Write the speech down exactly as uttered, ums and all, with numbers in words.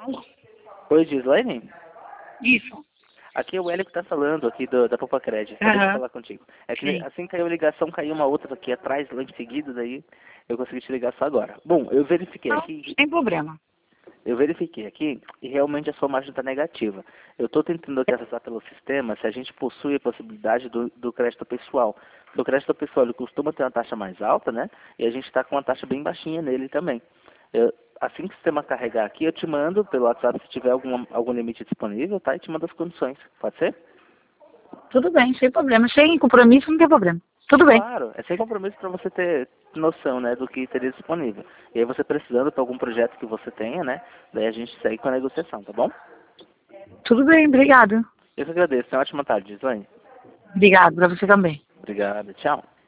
Alô? Oi, Gislaine? Isso. Aqui é o Hélio que tá falando, aqui do, da Popacred. Acabei de Aham. falar contigo. É que Sim. assim caiu a ligação, caiu uma outra aqui atrás, lá em seguida, daí eu consegui te ligar só agora. Bom, eu verifiquei Não, aqui, sem problema. eu verifiquei aqui e realmente a sua margem está negativa. Eu estou tentando aqui acessar pelo sistema se a gente possui a possibilidade do, do crédito pessoal. O crédito pessoal ele costuma ter uma taxa mais alta, né? E a gente está com uma taxa bem baixinha nele também. Eu, assim que o sistema carregar aqui, eu te mando pelo WhatsApp se tiver algum, algum limite disponível, tá? E te mando as condições. Pode ser? Tudo bem, sem problema. Sem compromisso, não tem problema. Tudo bem. Claro, é sem compromisso para você ter noção, né, do que teria disponível. E aí você precisando para algum projeto que você tenha, né? Daí a gente segue com a negociação, tá bom? Tudo bem, obrigado. Eu que agradeço. Tenha uma ótima tarde, Gislaine. Obrigado, pra você também. Obrigado. Tchau.